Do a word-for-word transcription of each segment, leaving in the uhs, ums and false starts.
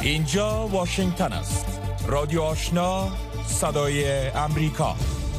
اینجا واشنگتن است. رادیو آشنا، صدای امریکا.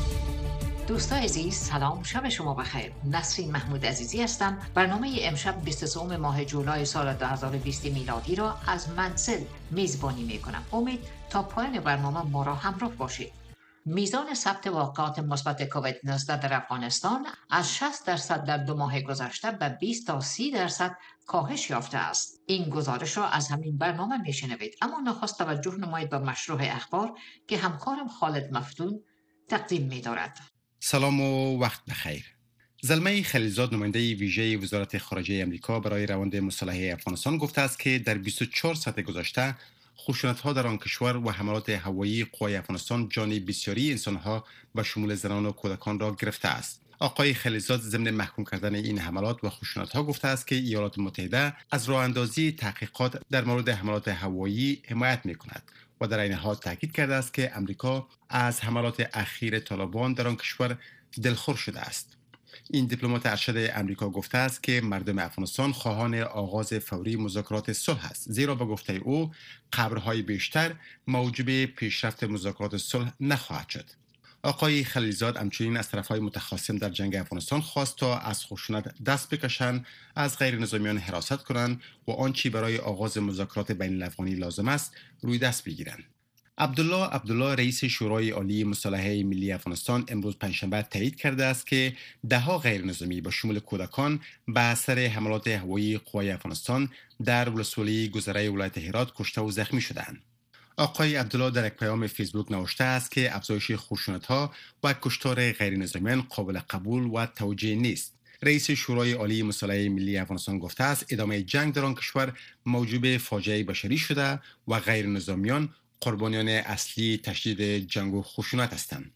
دوستان عزیز سلام، شب شما بخیر. نسرین محمود عزیزی هستم. برنامه امشب بیست و سوم ماه جولای سال دو هزار و بیست میلادی را از منزل میزبانی می کنم. امید تا پایان برنامه ما را همراه باشید. میزان ثبت واقعات مثبت کووید نوزده در افغانستان از شصت درصد در دو ماه گذشته به بیست تا سی درصد کاهش یافته است. این گزارش را از همین برنامه میشنوید. اما نخست توجه نمایید به مشروع اخبار که همکارم خالد مفتون تقدیم می‌دارد. سلام و وقت بخیر. زلمه خلیلزاد نماینده ویژه وزارت خارجه امریکا برای روند مصالحه افغانستان گفته است که در بیست و چهار ساعت گذشته خشونت‌ها در آن کشور و حملات هوایی قوای افغانستان جان بسیاری انسان‌ها و شمول زنان و کودکان را گرفته است. آقای خلیلزاد ضمن محکوم کردن این حملات و خشونت‌ها گفته است که ایالات متحده از راه اندازی تحقیقات در مورد حملات هوایی حمایت می‌کند و در این حال تاکید کرده است که امریکا از حملات اخیر طالبان در آن کشور دلخور شده است. این دیپلمات ارشد امریکا گفته است که مردم افغانستان خواهان آغاز فوری مذاکرات صلح است، زیرا به گفته او قبرهای بیشتر موجب پیشرفت مذاکرات صلح نخواهد شد. آقای خلیلزاد همچنین از طرفهای متخاصم در جنگ افغانستان خواست تا از خشونت دست بکشند، از غیر نظامیان حراست کنند و آنچه برای آغاز مذاکرات بین الافغانی لازم است روی دست بگیرند. عبدالله عبدالله رئیس شورای عالی مصالحه ملی افغانستان امروز پنجشنبه تایید کرده است که دهها غیر نظامی با شمول کودکان به اثر حملات هوایی قوای افغانستان در ولسوالی گذره ولایت هرات کشته و زخمی شدند. آقای عبدالله در یک پیام فیسبوک نوشته است که افزایش خشونت‌ها و کشتار غیر نظامیان قابل قبول و توجیه نیست. رئیس شورای عالی مصالحه ملی افغانستان گفته است ادامه جنگ در آن کشور موجب فاجعه بشری شده و غیر نظامیان قربانیان اصلی تشدید جنگ و خشونت هستند.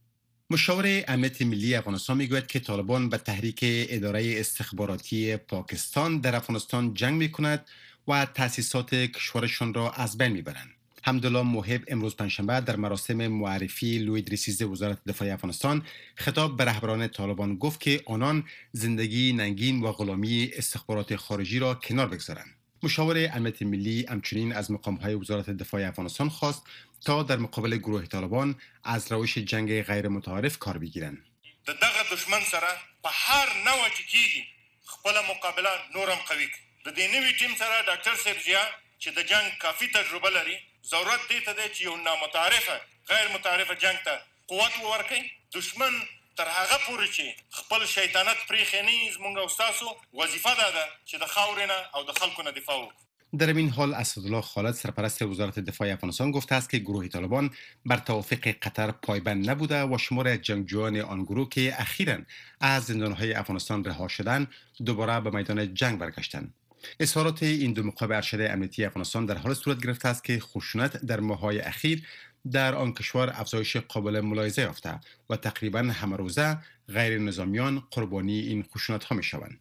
مشاور امنیت ملی افغانستان میگوید که طالبان به تحریک اداره استخباراتی پاکستان در افغانستان جنگ میکند و تأسیسات کشورشان را از بین میبرند. حمدالله موهب امروز پنجشنبه در مراسم معرفی لوید ریسیز وزارت دفاع افغانستان خطاب به رهبران طالبان گفت که آنان زندگی ننگین و غلامی استخبارات خارجی را کنار بگذارند. مشاور امنیت ملی همچنین از مقام‌های وزارت دفاع افغانستان خواست تا در مقابل گروه طالبان از روش جنگ غیر متعارف کار بگیرند. د دغه دشمن سره په هر نوع چې کیږي خپل مقابله نورم قوي د دې نوې ټیم سره ډاکټر سرجیا چې د جنگ کافي تجربه لري ضرورت دی ته دی چې یو نامتعارفه غیر متعارفه جنگ ته قوت ورکړي. دشمن تر هغه پورې چې خپل شیطانت پرېښی نه زموږ او ستاسو وظیفه دا ده چې د خاورې نه او د خلکو نه دفاع وکړو. در این حال اسدالله خالد سرپرست وزارت دفاع افغانستان گفته است که گروه طالبان بر توافق قطر پایبند نبوده و شمار از جنگجویان آن گروه که اخیراً از زندانهای افغانستان رها شدند دوباره به میدان جنگ برگشتند. اظهارات این دو مقام ارشد امنیتی افغانستان در حال صورت گرفته است که خشونت در ماه‌های اخیر در آن کشور افزایش قابل ملاحظه یافته و تقریباً همه روزه غیر نظامیان قربانی این خشونت‌ها می‌شوند.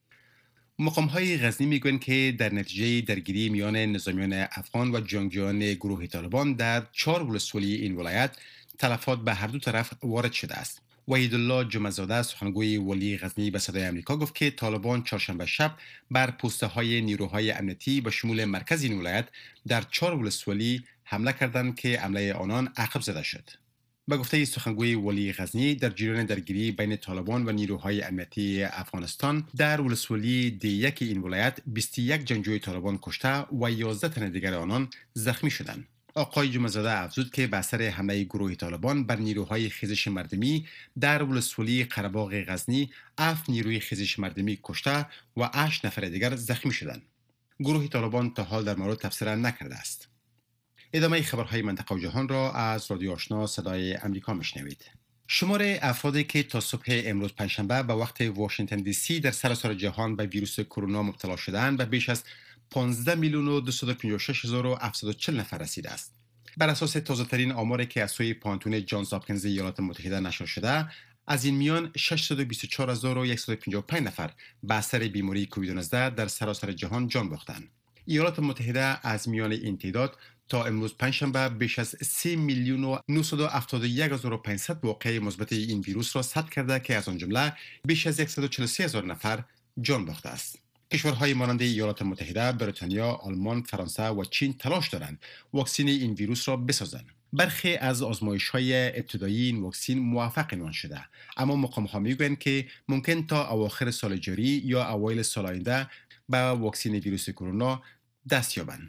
مقام‌های غزنی میگویند که در نتیجه درگیری میان نظامیان افغان و جنگجویان گروه طالبان در چهار ولسوالی این ولایت تلفات به هر دو طرف وارد شده است. وحیدالله جمعه‌زاده سخنگوی ولی غزنی به صدای آمریکا گفت که طالبان چهارشنبه شب بر پست‌های نیروهای امنیتی به شمول مرکز این ولایت در چهار ولسوالی حمله کردند که حمله آنان عقب زده شد. به گفته سخنگوی ولی غزنی در جریان درگیری بین طالبان و نیروهای امنیتی افغانستان در ولسوالی دی یک این ولایت بیست و یک جنگجوی طالبان کشته و یازده تن دیگر آنان زخمی شدند. آقای جمعه‌زاده افزود که به اثر حمله گروه طالبان بر نیروهای خیزش مردمی در ولسوالی قره‌باغ غزنی هفت نیروی خیزش مردمی کشته و هشت نفر دیگر زخمی شدند. گروه طالبان تا حال در مورد تفسیر نکرده است. ادامه خبرهای منطقه و جهان را از رادیو آشنا صدای امریکا میشنوید. شمار افرادی که تا صبح امروز پنجشنبه به وقت واشنگتن دی سی در سراسر جهان به ویروس کرونا مبتلا شدند به بیش از پانزده میلیون و دویست و پنجاه و شش هزار و هفتصد و چهل نفر رسیده است. بر اساس تازه‌ترین آماری که از سوی پانتون جانز هاپکینز ایالات متحده نشر شده، از این میان ششصد و بیست و چهار هزار و صد و پنجاه و پنج نفر به اثر بیماری کووید نوزده در سراسر جهان جان باختند. ایالات متحده از میان این تعداد تا امروز پنجشنبه بیش از سه میلیون و نهصد و هفتاد و یک هزار و پانصد واقعه مثبت این ویروس را ثبت کرده که از آن جمله بیش از صد و چهل و سه هزار نفر جان باخته است. کشورهای مانند ایالات متحده، بریتانیا، آلمان، فرانسه و چین تلاش دارند واکسن این ویروس را بسازند. برخی از آزمایش‌های ابتدایی این واکسن موفق عنوان شده، اما مقام‌ها می‌گویند که ممکن تا اواخر سال جاری یا اوایل سال آینده به واکسن ویروس کرونا دست یابند.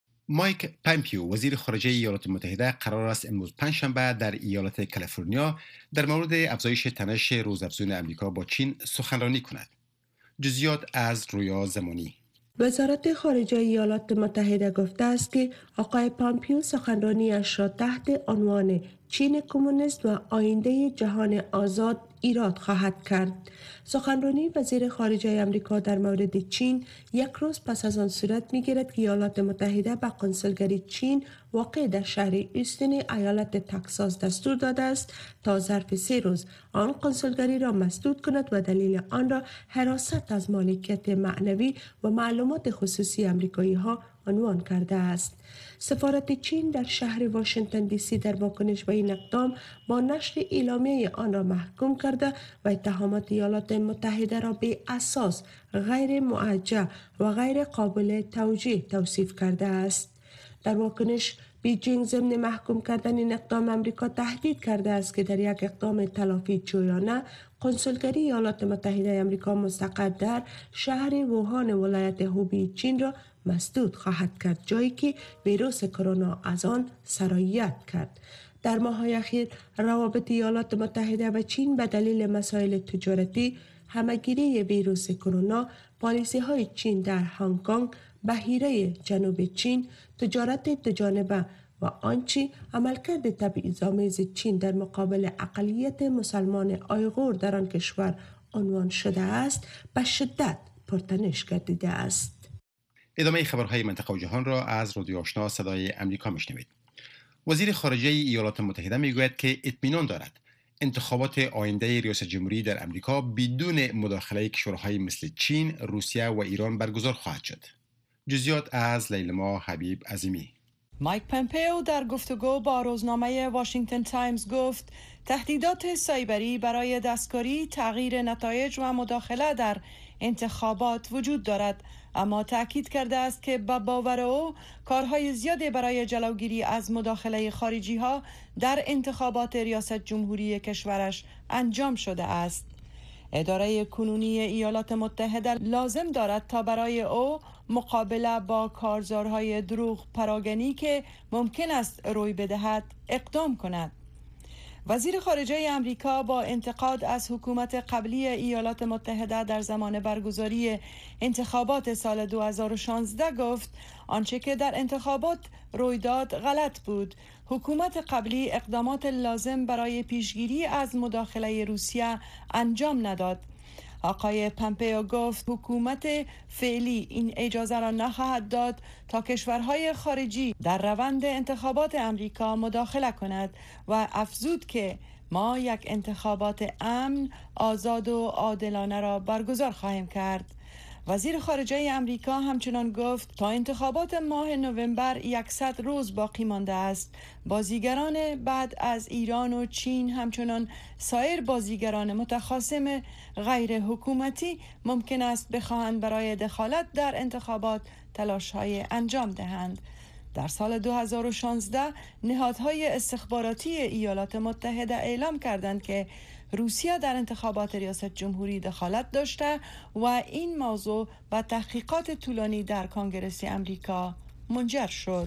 مایک پامپیو وزیر خارجه ایالات متحده قرار است امروز پنجشنبه در ایالت کالیفرنیا در مورد افزایش تنش روزافزون آمریکا با چین سخنرانی کند. جزئیات از رویا زمانی. وزارت خارجه ایالات متحده گفته است که آقای پامپیو سخنرانیش را تحت عنوان چین کمونیست و آینده جهان آزاد ایراد خواهد کرد. سخنرانی وزیر خارجه آمریکا در مورد چین یک روز پس از آن صورت می‌گیرد که ایالات متحده به قنسولگری چین واقع در شهر اوستن ایالت تگزاس دستور داده است تا ظرف سه روز آن قنسولگری را مسدود کند و دلیل آن را حراست از مالکیت معنوی و معلومات خصوصی آمریکایی‌ها عنوان کرده است. سفارت چین در شهر واشنگتن دی سی در واکنش به این اقدام با نشر اعلامیه آن را محکوم کرده و اتهامات ایالات متحده را به اساس غیر موجه و غیر قابل توجیه توصیف کرده است. در واکنش بیجینگ ضمن محکوم کردن این اقدام آمریکا تهدید کرده است که در یک اقدام تلافی جویانه قنسولگری ایالات متحده آمریکا مستقر در شهر ووهان ولایت هوبی چین را مسدود خواهد کرد، جایی که ویروس کرونا از آن سرایت کرد. در ماه‌های اخیر روابط ایالات متحده و چین به دلیل مسائل تجارتی، همه‌گیری ویروس کرونا، پالیسی‌های چین در هنگ کنگ، بحیره جنوب چین، تجارت دوجانبه و آنچه عملکرد تبعیض‌آمیز چین در مقابل اقلیت مسلمان آیغور در آن کشور عنوان شده است، به شدت پرتنش گردیده است. ادامه خبرهای منطقه و جهان را از رادیو آشنا صدای امریکا میشنوید. وزیر خارجه ایالات متحده میگوید که اطمینان دارد انتخابات آینده ریاست جمهوری در امریکا بدون مداخله کشورهای مثل چین، روسیه و ایران برگزار خواهد شد. جزئیات از لیلما حبیب عظیمی. مایک پامپیو در گفتگو با روزنامه واشنگتن تایمز گفت تهدیدات سایبری برای دستکاری، تغییر نتایج و مداخله در انتخابات وجود دارد، اما تأکید کرده است که با باور او کارهای زیادی برای جلوگیری از مداخله خارجی ها در انتخابات ریاست جمهوری کشورش انجام شده است. اداره کنونی ایالات متحده لازم دارد تا برای او مقابله با کارزارهای دروغ پراگنی که ممکن است روی بدهد اقدام کند. وزیر خارجه امریکا با انتقاد از حکومت قبلی ایالات متحده در زمان برگزاری انتخابات سال دو هزار و شانزده گفت آنچه که در انتخابات روی داد غلط بود. حکومت قبلی اقدامات لازم برای پیشگیری از مداخله روسیه انجام نداد. آقای پامپیو گفت حکومت فعلی این اجازه را نخواهد داد تا کشورهای خارجی در روند انتخابات امریکا مداخله کند و افزود که ما یک انتخابات امن، آزاد و عادلانه را برگزار خواهیم کرد. وزیر خارجه امریکا همچنان گفت تا انتخابات ماه نوامبر صد روز باقی مانده است. بازیگران بعد از ایران و چین همچنان سایر بازیگران متخاصم غیر حکومتی ممکن است بخواهند برای دخالت در انتخابات تلاش‌های انجام دهند. در سال دو هزار و شانزده نهادهای استخباراتی ایالات متحده اعلام کردند که روسیه در انتخابات ریاست جمهوری دخالت داشته و این موضوع به تحقیقات طولانی در کنگره امریکا منجر شد.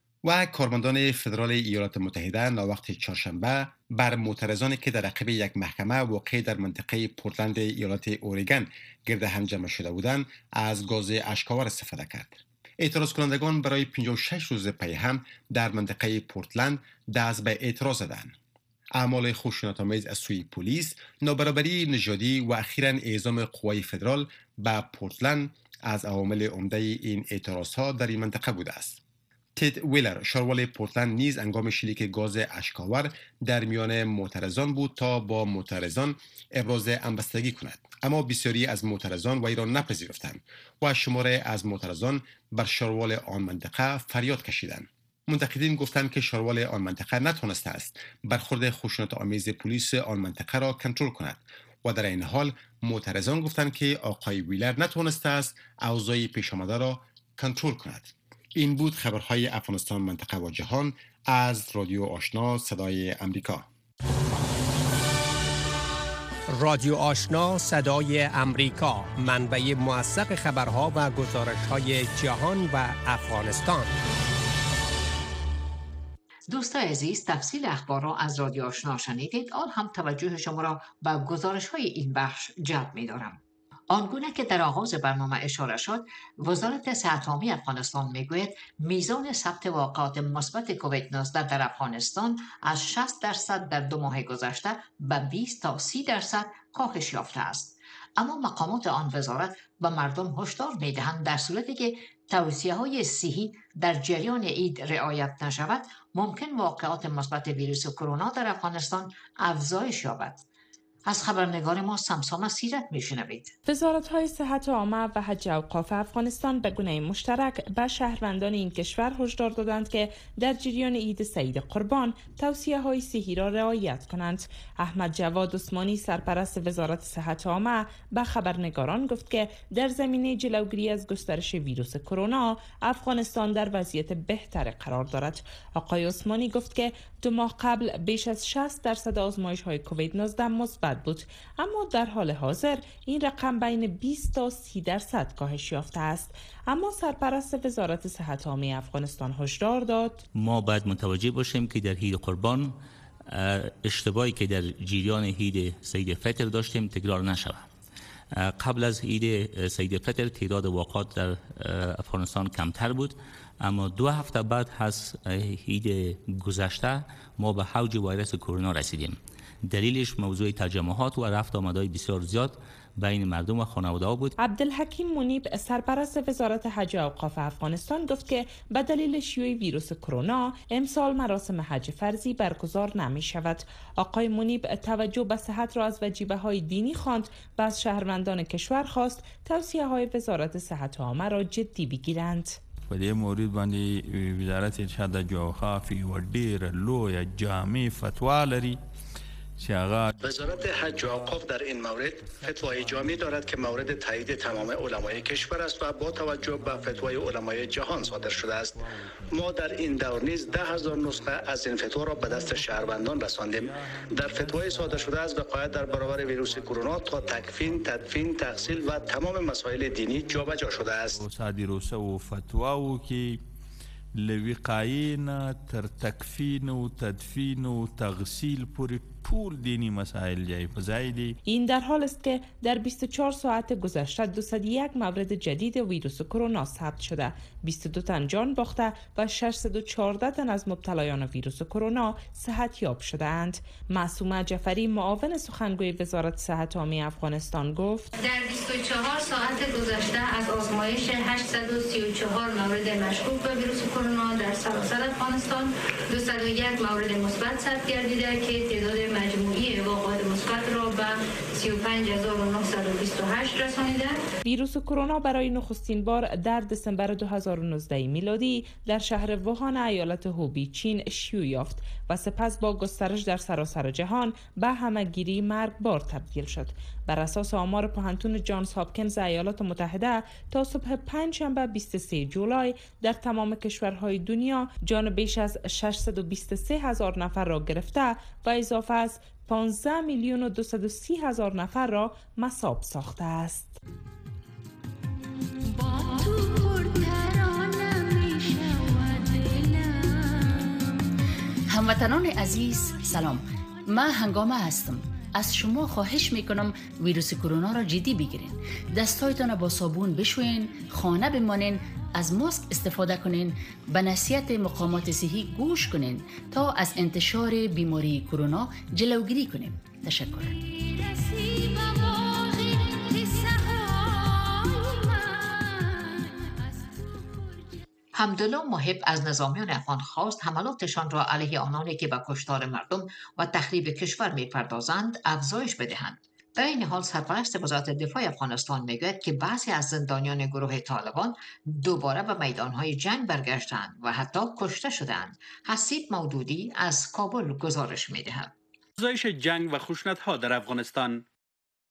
و کارمندان فدرال ایالات متحده ناوقت چهارشنبه بر معترضانی که در عقب یک محکمه واقع در منطقه پورتلند ایالت اورگان گرد هم جمع شده بودند از گاز اشک‌آور استفاده کرد. اعتراض کنندگان برای پنجاه و شش روز پی هم در منطقه پورتلند دست به اعتراض زدند. اعمال خشونت‌آمیز از سوی پلیس، نابرابری نژادی و اخیراً اعزام قوای فدرال به پورتلند از عوامل عمده این اعتراضها در این منطقه بوده است. تد ویلر شاروال پورتلند نیز هنگام شلیک گاز اشک‌آور در میان معترضان بود تا با معترضان ابراز همبستگی کند، اما بسیاری از معترضان وی را نپذیرفتند و شماره از معترضان بر شاروال آن منطقه فریاد کشیدند. منتقدین گفتند که شاروال آن منطقه نتوانسته است برخورد خشونت‌آمیز پلیس آن منطقه را کنترل کند و در این حال معترضان گفتند که آقای ویلر نتوانسته است اوضاع پیش آمده را کنترل کند. این بود خبرهای افغانستان، منطقه و جهان از رادیو آشنا صدای امریکا. رادیو آشنا صدای امریکا، منبع موثق خبرها و گزارش‌های جهان و افغانستان. دوستان عزیز، تفصیل اخبار را از رادیو آشنا شنیدید. آن هم توجه شما را به گزارش‌های این بخش جلب می‌دارم. آنگونه که در آغاز برنامه اشاره شد، وزارت صحت عامه افغانستان میگوید میزان ثبت واقعات مثبت کووید نوزده در افغانستان از شصت درصد در دو ماه گذشته به بیست تا سی درصد کاهش یافته است. اما مقامات آن وزارت به مردم هشدار میدهند در صورتی که توصیه‌های صحی در جریان عید رعایت نشود، ممکن واقعات مثبت ویروس کرونا در افغانستان افزایش یابد. از خبرنگار ما سمسام سیرت میشنوید. وزارت‌های صحت عامه و حج اوقاف افغانستان به گونه مشترک به شهروندان این کشور هشدار دادند که در جریان عید سعید قربان توصیه‌های صحی را رعایت کنند. احمد جواد عثمانی سرپرست وزارت صحت عامه به خبرنگاران گفت که در زمینه جلوگیری از گسترش ویروس کرونا افغانستان در وضعیت بهتر قرار دارد. آقای عثمانی گفت که دو ماه قبل بیش از شصت درصد آزمایش‌های کووید نوزده مثبت بود، اما در حال حاضر این رقم بین بیست تا سی درصد کاهش یافته است. اما سرپرست وزارت صحت عامه افغانستان هشدار داد ما باید متوجه باشیم که در عید قربان اشتباهی که در جریان عید سید فطر داشتیم تکرار نشود. قبل از عید سید فطر تعداد واقعات در افغانستان کمتر بود، اما دو هفته بعد از عید گذشته ما به اوج ویروس کرونا رسیدیم. دلیلش موضوع تجمعات و رفت آمدهای بسیار زیاد بین مردم و خانواده‌ها بود. عبدالحکیم منیب سرپرست وزارت حج و اوقاف افغانستان گفت که به دلیل شیوع ویروس کرونا امسال مراسم حج فرضی برگزار نمی شود. آقای منیب توجه به صحت را از وجیبه‌های دینی خواند و از شهروندان کشور خواست توصیه‌های وزارت صحت عامه را جدی بگیرند. په دې مورید باندې وزارت ارشاد حج او اوقاف یو ډېره لویه جامع فتوا لري. وزارت حج و اوقاف در این مورد فتوای جامع دارد که مورد تایید تمام علمای کشور است و با توجه به فتوای علمای جهان صادر شده است. ما در این دور نیز ده هزار نسخه از این فتوا را به دست شهروندان رساندیم. در فتوای صادر شده از وقایت در برابر ویروس کرونا تا تکفین، تدفین، تغسیل و تمام مسائل دینی جابجا شده است. صادروسه و فتوا و که لوقاینا تر تکفین و تدفین و تغسیل پوری پول دینی مسائل جای فزایدی. این در حال است که در بیست و چهار ساعت گذشته دویست و یک مورد جدید ویروس کرونا ثبت شده، بیست و دو تن جان باخته و ششصد و چهارده تن از مبتلایان ویروس کرونا صحت یاب شده اند. معصومه جعفری معاون سخنگوی وزارت صحت عامه افغانستان گفت در بیست و چهار ساعت گذشته از آزمایش هشتصد و سی و چهار مورد مشکوک به ویروس کرونا در سراسر افغانستان دویست و یک مورد مثبت ثبت گردیده که تعداد مجموعی واقعات مثبت را به سی و پنج هزار و نهصد و بیست و هشت رسانیده. ویروس کرونا برای نخستین بار در دسامبر دو هزار و نوزده میلادی در شهر ووهان ایالت هوبی چین شیوع یافت و سپس با گسترش در سراسر جهان به همه‌گیری مرگبار تبدیل شد. بر اساس آمار پانتون جانز هاپکینز ایالات متحده تا صبح پنجشنبه بیست و سوم جولای در تمام کشورهای دنیا جان بیش از ششصد و بیست و سه هزار نفر را گرفته و اضافه از پانزده میلیون و دویست و سی هزار نفر را مصاب ساخته است. هموطنان عزیز سلام، من هنگامه هستم. از شما خواهش میکنم ویروس کرونا را جدی بگیرین. دستایتان با صابون بشوین، خانه بمانین، از ماسک استفاده کنین، به نصیحت مقامات صحی گوش کنین تا از انتشار بیماری کرونا جلوگیری کنیم. تشکر. حمدالله محب از نظامیان افغان خواست حملاتشان را علیه آنانی که به کشتار مردم و تخریب کشور می‌پردازند افزایش بدهند. در این حال سرپرست وزارت دفاع افغانستان میگوید که بعضی از زندانیان گروه طالبان دوباره به میدانهای جنگ برگشتند و حتی کشته شدند. حسیب مودودی از کابل گزارش میدهد. افزایش جنگ و خشونت‌ها در افغانستان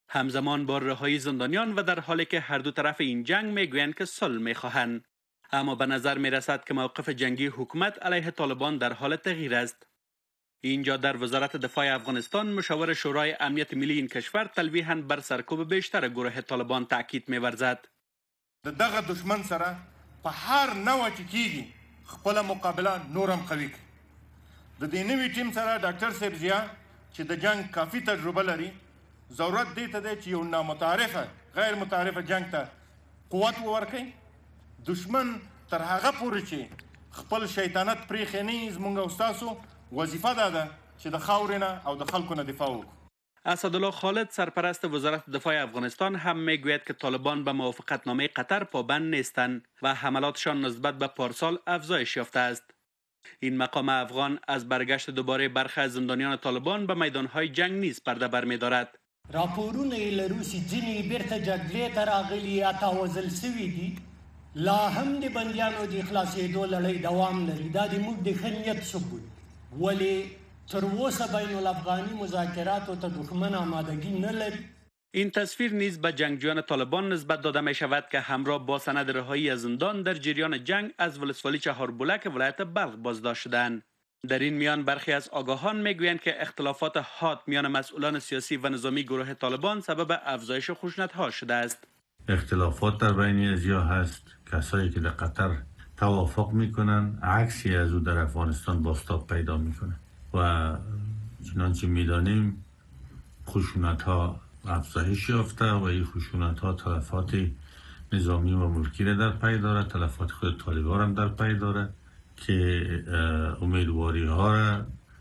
همزمان با رهایی زندانیان و در حالی که هر دو طرف این جنگ میگویند که صلح میخواهند. اما به نظر میرسد که موقف جنگی حکومت علیه طالبان در حال تغییر است. اینجا در وزارت دفاع افغانستان مشاور شورای امنیت ملی این کشور تلویحاً بر سرکوب بیشتر گروه طالبان تاکید می‌ورزد. د دغه دشمن سره په هر نوع چې کیږي خپل مقابله نورم قوي کړي. د دې نوي ټیم سره ډاکټر صاحب ضیا چې د جنگ کافي تجربه لري ضرورت دی ته دی چې یو نامتعارفه غیر متعارفه جنگ ته قوت ورکړي. دشمن تر هغه پورې چې خپل شیطانت پرېښی نه زموږ او ستاسو وظیفه ده چې د خاورې نه او د خلکو نه دفاع وکړو. اسدالله خالد سرپرست وزارت دفاع افغانستان هم میگوید که طالبان به موافقتنامه قطر پابند نیستند و حملاتشان نسبت به پارسال افزایش یافته است. این مقام افغان از برگشت دوباره برخی از زندانیان طالبان به میدانهای جنگ نیز پرده برمی‌دارد. راپورونه له روسي ځینې بیرته جګړې ته راغلي یا تاوزل سوي دي، لا هم د بندیانو د خلاصېدو لړۍ دوام لري. دا د موږ د ښه نیت ثبوت ولی تر اوسه بین الافغاني مذاکرات و تا دشمن آمادگی نلری. این تصویر نیز به جنگجویان طالبان نسبت داده می شود که همراه با سند رهایی از زندان در جریان جنگ از ولسوالی چهاربولک ولایت بلخ بازداشت شدند. در این میان برخی از آگاهان میگویند که اختلافات حاد میان مسئولان سیاسی و نظامی گروه طالبان سبب افزایش خشونت‌ها شده است. اختلافات در بین ازیا هست. کسایی که در قطر توافق میکنن عکسی از او در افغانستان بازتاب پیدا میکنه و چنانچه میدانیم خشونت ها افزایش یافته و این خشونت ها تلفات نظامی و ملکی را در پی داره، تلفات خود طالبان هم در پی داره که امیدواری ها را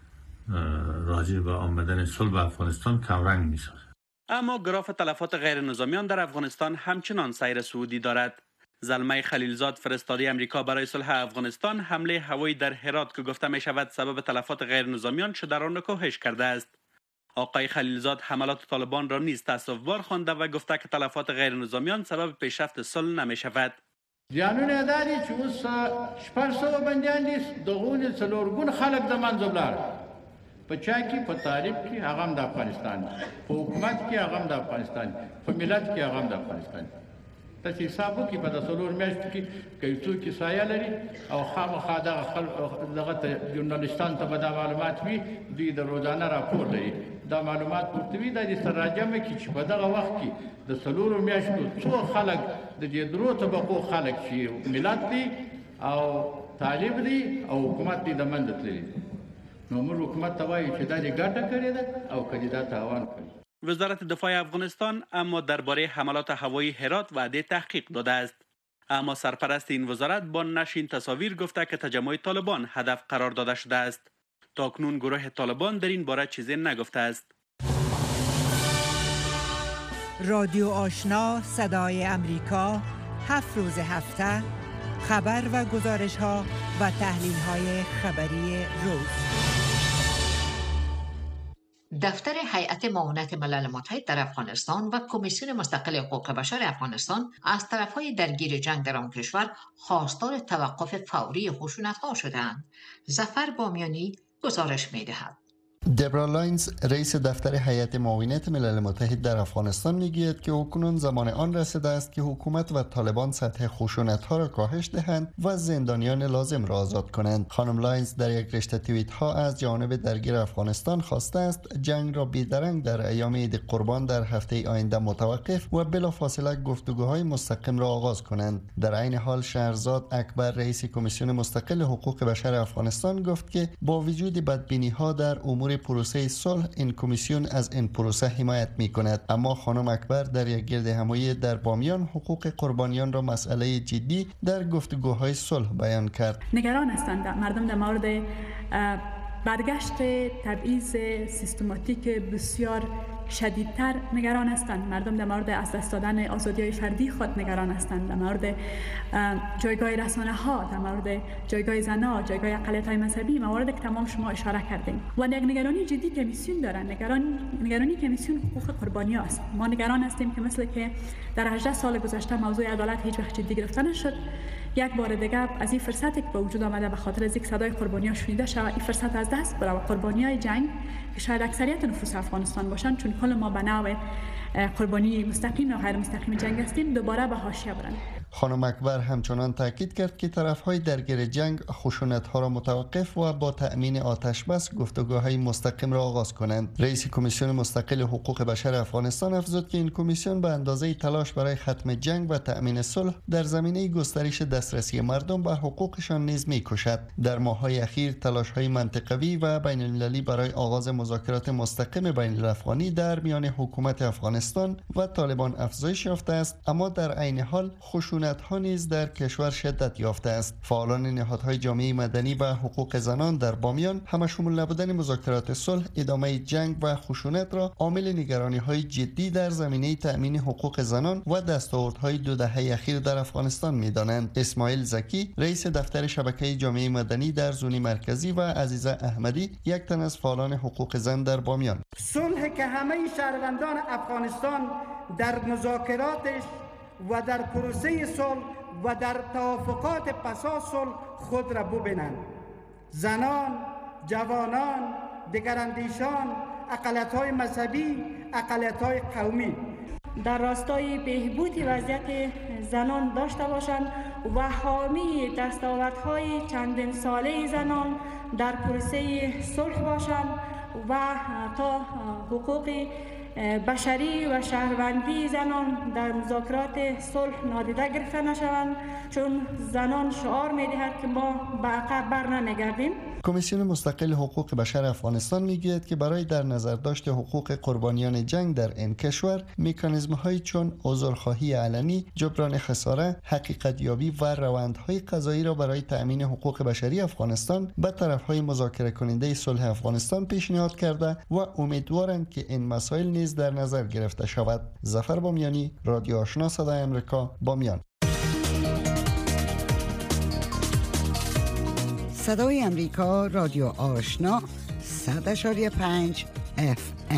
راجع به آمدن صلح به افغانستان کمرنگ میسازه. اما گراف تلفات غیر نظامیان در افغانستان همچنان سیر صعودی دارد. زلمه خلیلزاد فرستاده امریکا برای صلح افغانستان حمله هوایی در هرات که گفته می شود سبب تلفات غیر نظامیان شده را کاهش کرده است. آقای خلیلزاد حملات طالبان را نیز تأسف‌بار خوانده و گفته که تلفات غیر نظامیان سبب پیشرفت صلح نمی شود. زیانونه دادی چې اوس شپږ سوه بندیان دي دغونه څلورګون خلک د منځه ولاړ په چا کې په طالب کې هغه هم د افغانستان په حکومت کې هغه هم د افغانستان په ملت کې هغه هم د افغانستان. تاسو حساب وکړئ په د څلور میاشتو کې که یو څوک کیسایه لري او خامخا دغه دغه ته ژورنالستان ته به دا معلومات وي دوی د روزانه راپور لري دا معلومات ورته وي دا د سره راجمع کړي چې په دغه وخت کې د څلورو میاشتو څو خلک د دې درو طبقو خلک چې ملت دي او طالب دي او حکومت دي د منځ تللي نو موږ حکومت ته وایو چې دا دې ګټه کړې ده او که دې دا تاوان کړی. وزارت دفاع افغانستان اما درباره حملات هوایی هرات وعده تحقیق داده است. اما سرپرست این وزارت با نشر این تصاویر گفته که تجمع طالبان هدف قرار داده شده است. تاکنون گروه طالبان در این باره چیزی نگفته است. رادیو آشنا صدای امریکا هفت روز هفته خبر و گزارش ها و تحلیل های خبری روز. دفتر هیئت معاونت ملل متحد در افغانستان و کمیسیون مستقل حقوق بشر افغانستان از طرفهای درگیر جنگ در آن کشور خواستار توقف فوری خشونت‌ها شدند. ظفر بامیانی گزارش می‌دهد. دبرا لاینز رئیس دفتر هیئت معاونت ملل متحد در افغانستان میگوید که اکنون زمان آن رسیده است که حکومت و طالبان سطح خشونت‌ها را کاهش دهند و زندانیان لازم را آزاد کنند. خانم لاینز در یک رشته توییت ها از جانب درگیر افغانستان خواسته است جنگ را بی‌درنگ در ایام عید قربان در هفته آینده متوقف و بلافاصله گفتگوهای مستقیم را آغاز کنند. در عین حال شهرزاد اکبر رئیس کمیسیون مستقل حقوق بشر افغانستان گفت که با وجود بدبینی‌ها در امور پروسه صلح این کمیسیون از این پروسه حمایت می کند. اما خانم اکبر در یک گرد همایی در بامیان حقوق قربانیان را مسئله جدی در گفتگوهای صلح بیان کرد. نگران هستند مردم در مورد برگشت تبعیض سیستماتیک بسیار شدیدتر نگران هستند. مردم در مورد از دست دادن آزادی‌های فردی خود نگران هستند. در مورد جایگاه رسانه‌ها، در مورد جایگاه زن‌ها، جایگاه اقلیت‌های مذهبی، مواردی که تمام شما اشاره کردیم. و یک نگرانی جدی کمیسیون دارند. نگران نگرانی کمیسیون حقوق قربانی است. ما نگران هستیم که مثل که در هجده سال گذشته موضوع عدالت هیچ وقت جدی گرفته نشد. یک بار دیگه از این فرصتی که به وجود آمده به خاطر از یک صدای قربانی‌ها شنیده شود این فرصت از دست بره و قربانی‌های جنگ که شاید اکثریت نفوس افغانستان باشند چون کل ما به نوع قربانی مستقیم یا غیر مستقیم جنگ هستیم دوباره به حاشیه برند. خانم اکبر همچنان تاکید کرد که طرف‌های درگیر جنگ خشونت‌ها را متوقف و با تأمین آتش بس گفتگوهای مستقیم را آغاز کنند. رئیس کمیسیون مستقل حقوق بشر افغانستان افزود که این کمیسیون به اندازه تلاش برای ختم جنگ و تأمین صلح در زمینه گسترش دسترسی مردم به حقوقشان نیز می‌کوشد. در ماه‌های اخیر تلاش‌های منطقوی و بین‌المللی برای آغاز مذاکرات مستقیم بین الافغانی در میان حکومت افغانستان و طالبان افزایش یافته است، اما در عین حال خشونت ها نیز در کشور شدت یافته است. فعالان نهادهای جامعه مدنی و حقوق زنان در بامیان همشمول نبودن مذاکرات صلح، ادامه جنگ و خشونت را عامل نگرانی های جدی در زمینه تأمین حقوق زنان و دستاوردهای دو دهه اخیر در افغانستان می‌دانند. اسماعیل زکی، رئیس دفتر شبکه جامعه مدنی در زون مرکزی و عزیزه احمدی، یک تن از فعالان حقوق زن در بامیان: صلح که همه شهروندان افغانستان در مذاکراتش و در پروسه صلح و در توافقات پسا صلح خود را ببینند. زنان، جوانان، دگراندیشان، اقلیت‌های مذهبی، اقلیت‌های قومی در راستای بهبود وضعیت زنان داشته باشند و حامی دستاوردهای چندین ساله زنان در پروسه صلح باشند و تا حقوق بشری و شهروندی زنان در مذاکرات صلح نادیده گرفته نشوند، چون زنان شعار می‌دهد که ما به عقب برنمیگردیم. کمیسیون مستقل حقوق بشر افغانستان میگوید که برای در نظر داشت حقوق قربانیان جنگ در این کشور، مکانیزم‌هایی چون عذرخواهی علنی، جبران خساره، حقیقت یابی و روندهای قضایی را برای تأمین حقوق بشری افغانستان به طرف‌های مذاکره کننده صلح افغانستان پیشنهاد کرده و امیدوارند که این مسائل نیز در نظر گرفته شود. ظفر بامیانی، رادیو آشنا صدای آمریکا، بامیان. صدای امریکا، رادیو آشنا، صد اشاری پنج اف ام.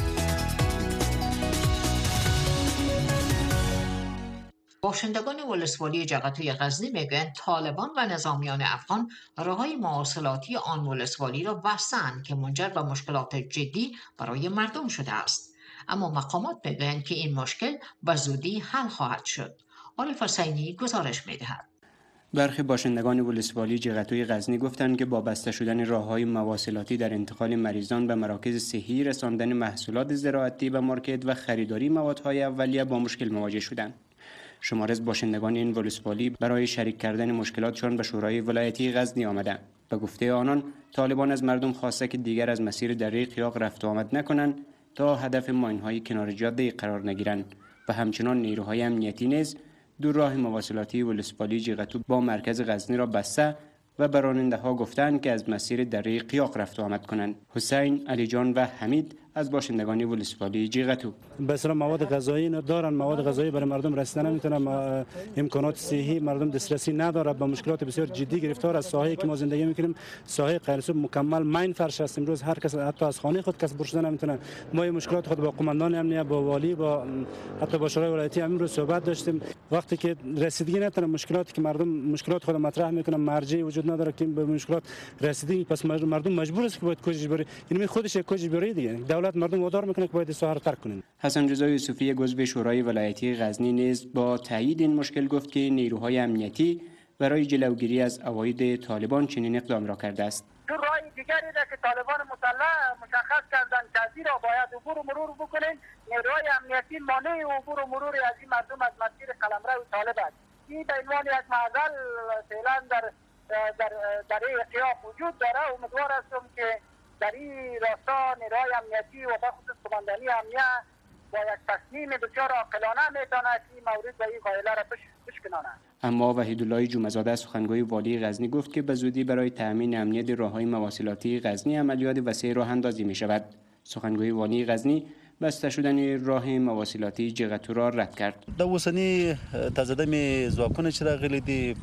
باشندگان ولسوالی جغتوی غزنی میگویند طالبان و نظامیان افغان راههای مواصلاتی آن ولسوالی را بستند که منجر به مشکلات جدی برای مردم شده است. اما مقامات میگویند که این مشکل به زودی حل خواهد شد. عارف حسینی گزارش میدهد. برخی باشندگان ولسوالی جغتوی غزنی گفتند که با بسته شدن راههای مواصلاتی در انتقال مریضان به مراکز صحی، رساندن محصولات زراعتی به مارکت و خریداری موادهای اولیه با مشکل مواجه شدند. شماری از باشندگان این ولسوالی برای شریک کردن مشکلاتشان به شورای ولایتی غزنی آمدند. به گفته آنان، طالبان از مردم خواسته که دیگر از مسیر دره قیاق رفت و آمد نکنند تا هدف ماین‌های کنار جاده قرار نگیرند و همچنان نیروهای امنیتی نیز دو راه مواصلاتی ولسوالی جغتو با مرکز غزنی را بسته و به راننده‌ها گفتند که از مسیر دره قیاق رفت و آمد کنند. حسین، علی جان و حمید از باشندگان ولسوالی جغتو: به اصطلاح مواد غذایی ندارن، مواد غذایی برای مردم رسیدن نمیتونن، امکانات صحی مردم دسترسی نداره، با مشکلات بسیار جدی گرفتار. از ساحه‌ای که ما زندگی میکنیم ساحه غیرسوب مکمل ماین فرش است. امروز هر کس حتی از خانه خود کس برشدن نمیتونه. ما این مشکلات خود با قماندان امنیت، با والی، با حتی با شورای ولایتی امروز صحبت داشتیم. وقتی که رسیدگی نداره، مشکلاتی که مردم مشکلات خود مطرح میکنن، مرجعی وجود نداره که به مشکلات رسیدگی، پس مردم مجبور است که باید کوشش بره. یعنی خودش یک کوشش بره دیگه. دولت مردم وادار میکنه که باید ساحه رو ترک کنن. حسن رضا یوسفی، عضو شورای ولایتی غزنی، نیز با تایید این مشکل گفت که نیروهای امنیتی برای جلوگیری از عواید طالبان چنین اقدام را کرده است. دو راه دیگری را که طالبان مسلح مشخص کردند که از این را باید عبور و مرور بکنین، نیروهای امنیتی مانع عبور و مرور از این مردم از مسیر قلمرو طالب است. این به عنوان یک معضل فعلا در در در قیاق وجود داره. امیدوار هستم که در این راستا نیروهای امنیتی و به خصوص قماندانی امنیت با یک تصمیم بسیار عاقلانه میتواند این مورد و این قائله را بشکناند. اما وحیدالله جمعه‌زاده، سخنگوی والی غزنی، گفت که به زودی برای تأمین امنیت راههای مواصلاتی غزنی عملیات وسیع راه اندازی می شود. سخنگوی والی غزنی بسته شدن راه مواصلاتی جغتو را رد کرد. د اوسنی تازه می ځواکونه چې راغلي دي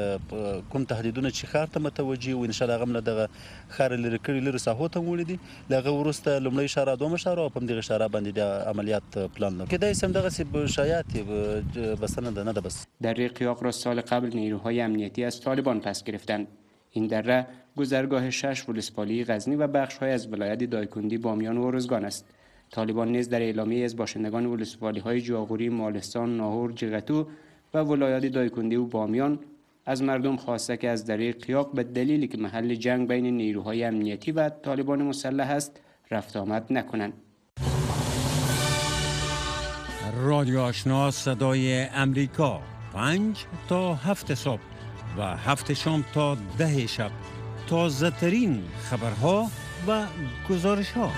کوم تهدیدونه چې ښار ته متوجي و ان شاء الله غم له دغه ښار لري کړي لري ساحو ته وړي دي لغه ورسته لمړی اشاره دوم اشاره په دغه اشاره باندې د عملیات پلان لري کدای سم دغه سی شایعات بسنه نه ده. بس دره قیاق را سال قبل نیروهای امنیتی از طالبان پس گرفتند. این دره گذرگاه شش ولسوالی غزنی و بخش‌های از ولایت دایکندی، بامیان و ارزگان است. طالبان نیز در اعلامیه از باشندگان ولسوالی‌های جاغوری، مالستان، ناهور، جغتو و ولایات دایکنده و بامیان از مردم خواسته که از دره قیاق به دلیلی که محل جنگ بین نیروهای امنیتی و طالبان مسلح است رفت آمد نکنند. رادیو آشنا صدای امریکا، پنج تا هفت صبح و هفت شام تا ده شب، تازه ترین خبرها و گزارش ها.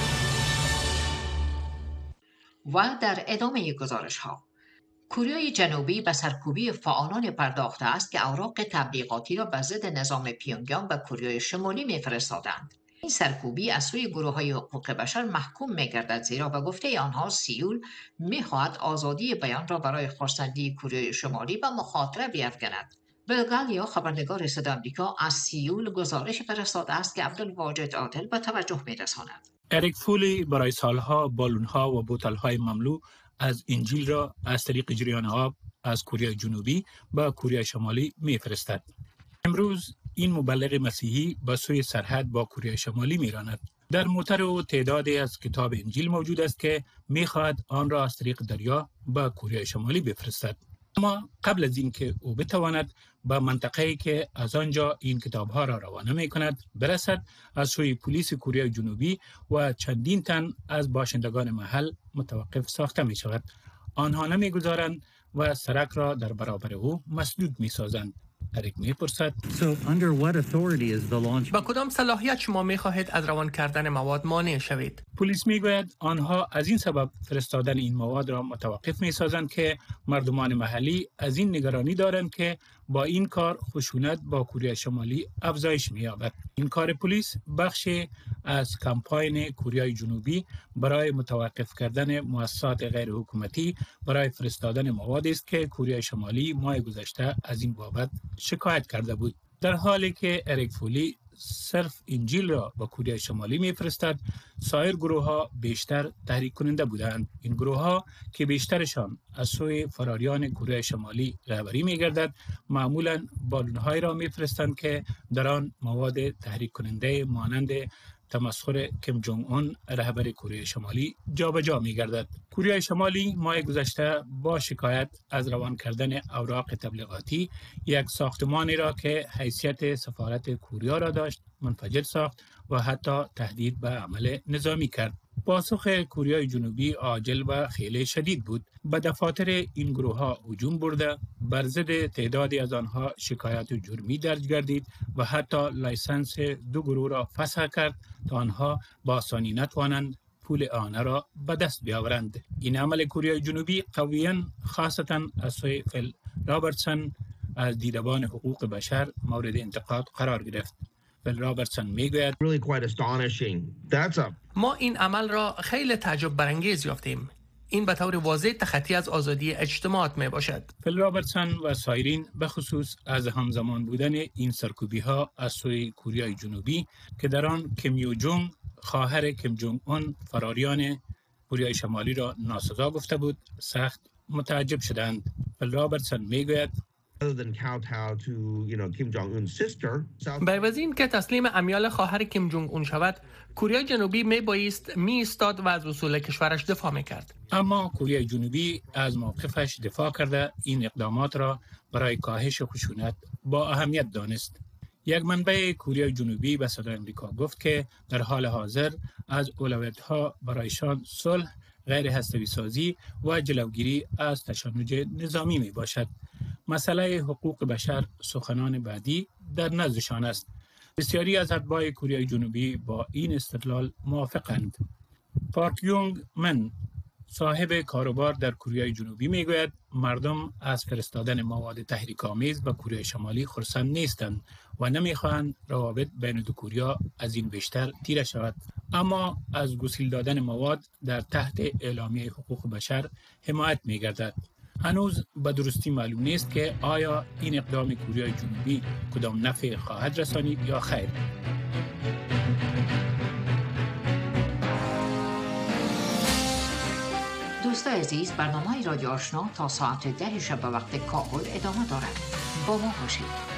و در ادامه گزارش ها، کره جنوبی به سرکوبی فعالان پرداخته است که اوراق تبلیغاتی را به ضد نظام پیونگیانگ و کره شمالی می‌فرستادند. این سرکوبی از سوی گروه‌های حقوق بشر محکوم می‌گردد، زیرا به گفته آنها سیول می‌خواهد آزادی بیان را برای خرسندی کره شمالی به مخاطره بیفکند. بلگالیا خبرنگار صدای آمریکا از سیول گزارش فرستاده است که عبدالواجد عادل به توجه می‌رساند. اریک فولی برای سالها بالون‌ها و بوتل‌های مملو از انجیل را از طریق جریان آب از کره جنوبی به کره شمالی می‌فرستد. امروز این مبلغ مسیحی به سوی سرحد با کره شمالی می‌راند. در موتر او تعدادی از کتاب انجیل موجود است که می‌خواهد آن را از طریق دریا به کره شمالی بفرستد. اما قبل از اینکه او بتواند به منطقه‌ای که از آنجا این کتاب‌ها را روانه می‌کند برسد، از سوی پلیس کره جنوبی و چندین تن از باشندگان محل متوقف ساخته می‌شود. آنها نمی‌گذارند و سرک را در برابر او مسدود می‌سازند. اریک می‌پرسد: با کدام صلاحیت شما می‌خواهید از روان کردن مواد مانع شوید؟ پلیس میگوید آنها از این سبب فرستادن این مواد را متوقف می‌سازند که مردمان محلی از این نگرانی دارند که با این کار خشونت با کره شمالی افزایش می‌یابد. این کار پلیس بخشی از کمپاین کره جنوبی برای متوقف کردن مؤسسات غیر حکومتی برای فرستادن مواد است که کره شمالی ماه گذشته از این بابت شکایت کرده بود. در حالی که اریک فولی صرف انجیل را با کره شمالی می‌فرستد، سایر گروه‌ها بیشتر تحریک کننده بودند. این گروه‌ها که بیشترشان از سوی فراریان کره شمالی رهبری می‌گردد، معمولاً بالون‌هایی را می‌فرستند که در آن مواد تحریک کننده مانند تمسخر کیم جونگ اون رهبر کره شمالی جابجا می‌گردد. کره شمالی ماه گذشته با شکایت از روان کردن اوراق تبلیغاتی یک ساختمانی را که حیثیت سفارت کره را داشت منفجر ساخت و حتی تهدید به عمل نظامی کرد. پاسخ کره جنوبی عاجل و خیلی شدید بود. به دفاتر این گروه ها هجوم برده، بر ضد تعدادی از آنها شکایت جرمی درج گردید و حتی لایسنس دو گروه را فسخ کرد تا آنها با آسانی نتوانند پول آنها را به دست بیاورند. این عمل کره جنوبی قویاً خاصتاً از سوی فیل رابرتسون از دیدبان حقوق بشر مورد انتقاد قرار گرفت. فیل رابرتسون میگوید ما این عمل را خیلی تعجب برانگیز یافتیم. این به طور واضح تخطی از آزادی اجتماعات می باشد. فیل رابرتسون و سایرین به خصوص از همزمان بودن این سرکوبی ها از سوی کره جنوبی که در آن کیم یو جونگ خواهر کیم جونگ اون فراریان کره شمالی را ناسزا گفته بود سخت متعجب شدند. فیل رابرتسون میگوید به عوض این که تسلیم امیال خواهر کیم جونگ اون شود، کره جنوبی می بایست می ایستاد و از اصول کشورش دفاع می کرد. اما کره جنوبی از موقفش دفاع کرده این اقدامات را برای کاهش خشونت با اهمیت دانست. یک منبع کره جنوبی به صدای آمریکا گفت که در حال حاضر از اولویت‌ها برایشان صلح، غیر هسته‌ای سازی و جلوگیری از تشنج نظامی می باشد. مسئله حقوق بشر سخنان بعدی در نزدشان است. بسیاری از اتباع کره جنوبی با این استدلال موافقند. پارک یونگ من، صاحب کاروبار در کره جنوبی میگوید مردم از فرستادن مواد تحریک‌آمیز به کره شمالی خرسند نیستند و نمیخواهند روابط بین دو کره از این بیشتر تیره شود. اما از گسیل دادن مواد در تحت اعلامیه حقوق بشر حمایت میگردد. هنوز به درستی معلوم نیست که آیا این اقدام کره جنوبی کدام نفع خواهد رسانید یا خیر. دوستان عزیز، برنامه رادیو آشنا تا ساعت ده شب به وقت کابل ادامه دارد. با ما باشید.